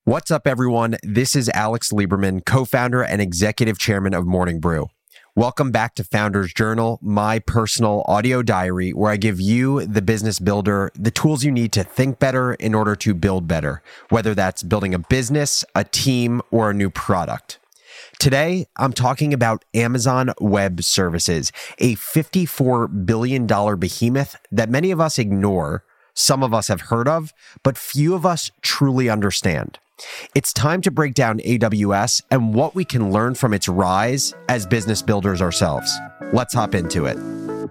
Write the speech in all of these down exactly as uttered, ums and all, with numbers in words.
What's up, everyone? This is Alex Lieberman, co-founder and executive chairman of Morning Brew. Welcome back to Founders Journal, my personal audio diary, where I give you, the business builder, the tools you need to think better in order to build better, whether that's building a business, a team, or a new product. Today, I'm talking about Amazon Web Services, a fifty-four billion dollars behemoth that many of us ignore, some of us have heard of, but few of us truly understand. It's time to break down A W S and what we can learn from its rise as business builders ourselves. Let's hop into it.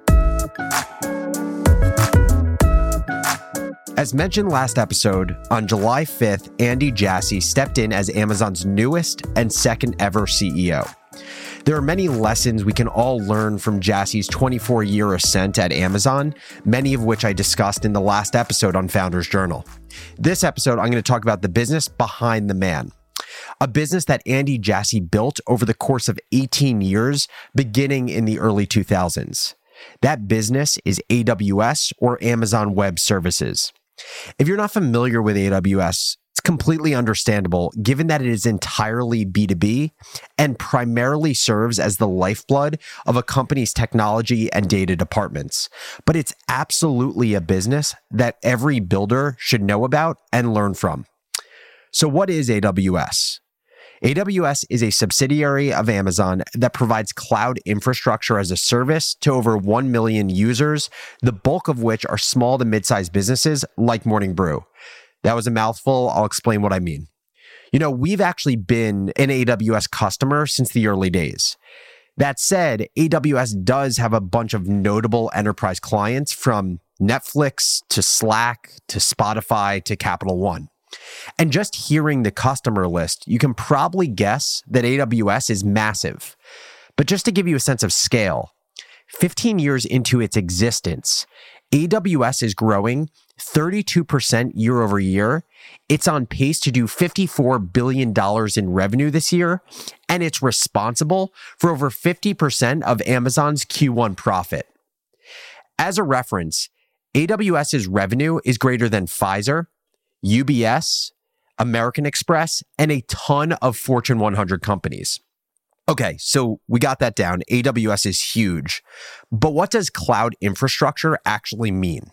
As mentioned last episode, on July fifth, Andy Jassy stepped in as Amazon's newest and second ever C E O. There are many lessons we can all learn from Jassy's twenty-four year ascent at Amazon, many of which I discussed in the last episode on Founders Journal. This episode, I'm going to talk about the business behind the man, a business that Andy Jassy built over the course of eighteen years, beginning in the early two thousands. That business is A W S, or Amazon Web Services. If you're not familiar with A W S, it's completely understandable given that it is entirely B two B and primarily serves as the lifeblood of a company's technology and data departments. But it's absolutely a business that every builder should know about and learn from. So what is A W S? A W S is a subsidiary of Amazon that provides cloud infrastructure as a service to over one million users, the bulk of which are small to mid-sized businesses like Morning Brew. That was a mouthful. I'll explain what I mean. You know, we've actually been an A W S customer since the early days. That said, A W S does have a bunch of notable enterprise clients, from Netflix to Slack to Spotify to Capital One. And just hearing the customer list, you can probably guess that A W S is massive. But just to give you a sense of scale, fifteen years into its existence, A W S is growing thirty-two percent year over year. It's on pace to do fifty-four billion dollars in revenue this year, and it's responsible for over fifty percent of Amazon's Q one profit. As a reference, AWS's revenue is greater than Pfizer, U B S, American Express, and a ton of Fortune one hundred companies. Okay, so we got that down. A W S is huge. But what does cloud infrastructure actually mean?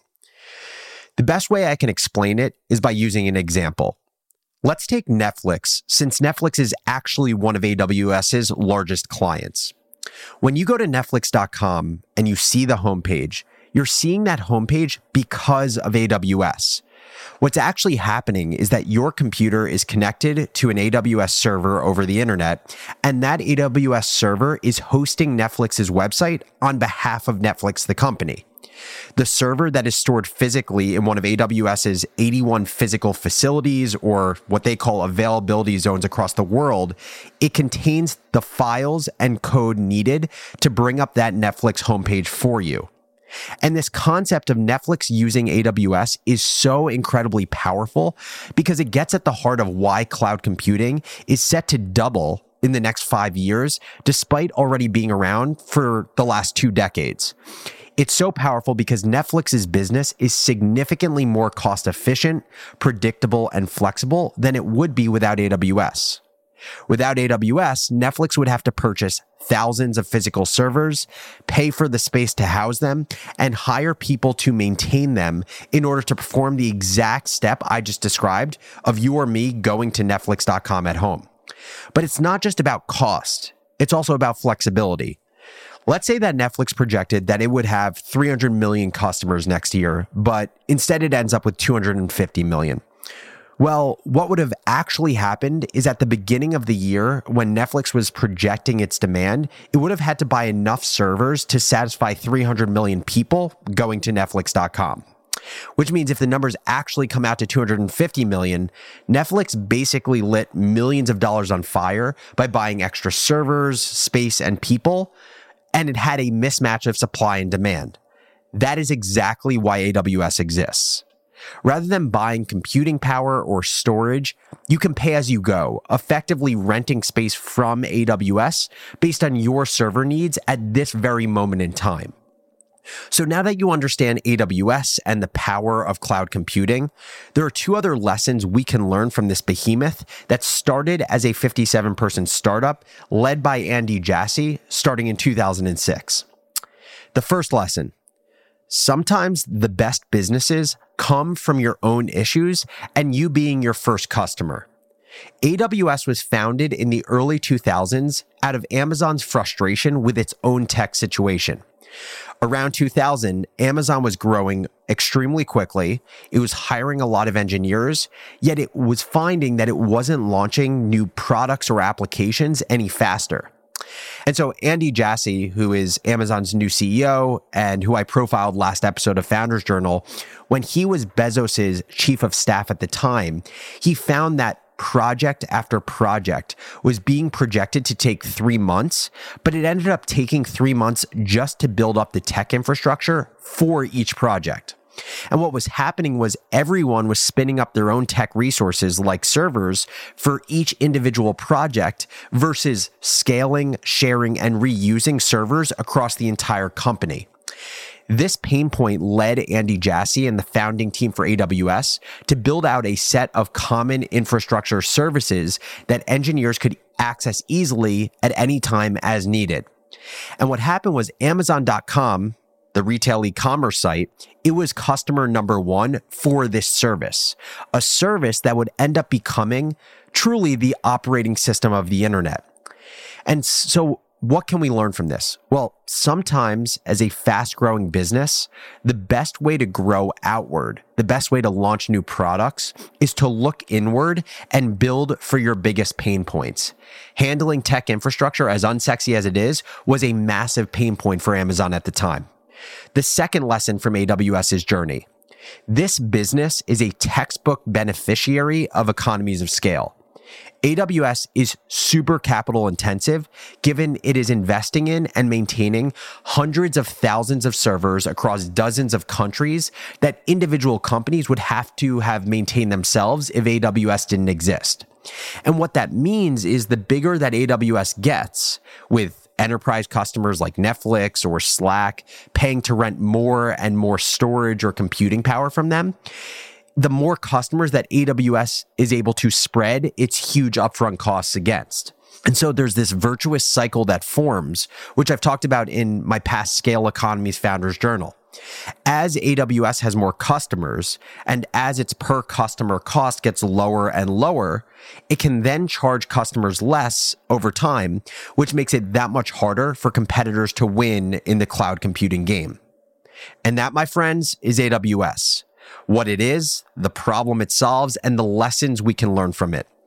The best way I can explain it is by using an example. Let's take Netflix, since Netflix is actually one of AWS's largest clients. When you go to netflix dot com and you see the homepage, you're seeing that homepage because of A W S. What's actually happening is that your computer is connected to an A W S server over the internet, and that A W S server is hosting Netflix's website on behalf of Netflix, the company. The server that is stored physically in one of AWS's eighty-one physical facilities, or what they call availability zones across the world, it contains the files and code needed to bring up that Netflix homepage for you. And this concept of Netflix using A W S is so incredibly powerful because it gets at the heart of why cloud computing is set to double in the next five years, despite already being around for the last two decades. It's so powerful because Netflix's business is significantly more cost efficient, predictable, and flexible than it would be without A W S. Without A W S, Netflix would have to purchase thousands of physical servers, pay for the space to house them, and hire people to maintain them in order to perform the exact step I just described of you or me going to netflix dot com at home. But it's not just about cost. It's also about flexibility. Let's say that Netflix projected that it would have three hundred million customers next year, but instead it ends up with two hundred fifty million. Well, what would have actually happened is at the beginning of the year, when Netflix was projecting its demand, it would have had to buy enough servers to satisfy three hundred million people going to netflix dot com. Which means if the numbers actually come out to two hundred fifty million, Netflix basically lit millions of dollars on fire by buying extra servers, space, and people, and it had a mismatch of supply and demand. That is exactly why A W S exists. Rather than buying computing power or storage, you can pay as you go, effectively renting space from A W S based on your server needs at this very moment in time. So now that you understand A W S and the power of cloud computing, there are two other lessons we can learn from this behemoth that started as a fifty-seven person startup led by Andy Jassy starting in two thousand six. The first lesson: sometimes the best businesses come from your own issues and you being your first customer. A W S was founded in the early two thousands out of Amazon's frustration with its own tech situation. Around two thousand, Amazon was growing extremely quickly. It was hiring a lot of engineers, yet it was finding that it wasn't launching new products or applications any faster. And so Andy Jassy, who is Amazon's new C E O and who I profiled last episode of Founders Journal, when he was Bezos's chief of staff at the time, he found that project after project was being projected to take three months, but it ended up taking three months just to build up the tech infrastructure for each project. And what was happening was everyone was spinning up their own tech resources like servers for each individual project versus scaling, sharing, and reusing servers across the entire company. This pain point led Andy Jassy and the founding team for A W S to build out a set of common infrastructure services that engineers could access easily at any time as needed. And what happened was Amazon dot com, the retail e-commerce site, it was customer number one for this service, a service that would end up becoming truly the operating system of the internet. And so what can we learn from this? Well, sometimes as a fast-growing business, the best way to grow outward, the best way to launch new products is to look inward and build for your biggest pain points. Handling tech infrastructure, as unsexy as it is, was a massive pain point for Amazon at the time. The second lesson from AWS's journey: this business is a textbook beneficiary of economies of scale. A W S is super capital intensive, given it is investing in and maintaining hundreds of thousands of servers across dozens of countries that individual companies would have to have maintained themselves if A W S didn't exist. And what that means is the bigger that A W S gets, with enterprise customers like Netflix or Slack paying to rent more and more storage or computing power from them, the more customers that A W S is able to spread its huge upfront costs against. And so there's this virtuous cycle that forms, which I've talked about in my past Scale Economies Founders Journal. As A W S has more customers, and as its per customer cost gets lower and lower, it can then charge customers less over time, which makes it that much harder for competitors to win in the cloud computing game. And that, my friends, is A W S. What it is, the problem it solves, and the lessons we can learn from it.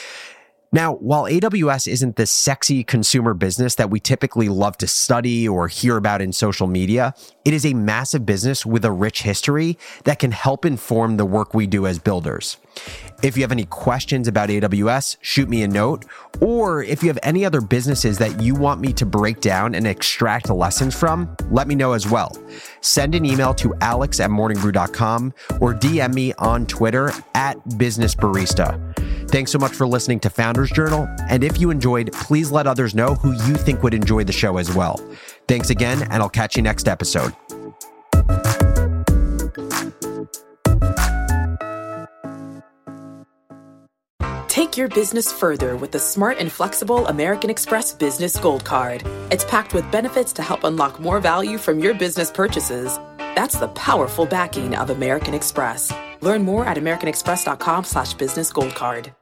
Now, while A W S isn't the sexy consumer business that we typically love to study or hear about in social media, it is a massive business with a rich history that can help inform the work we do as builders. If you have any questions about A W S, shoot me a note. Or if you have any other businesses that you want me to break down and extract lessons from, let me know as well. Send an email to alex at morning brew dot com or D M me on Twitter at business barista. Thanks so much for listening to Founders Journal. And if you enjoyed, please let others know who you think would enjoy the show as well. Thanks again, and I'll catch you next episode. Take your business further with the smart and flexible American Express Business Gold Card. It's packed with benefits to help unlock more value from your business purchases. That's the powerful backing of American Express. Learn more at american express dot com slash business gold card.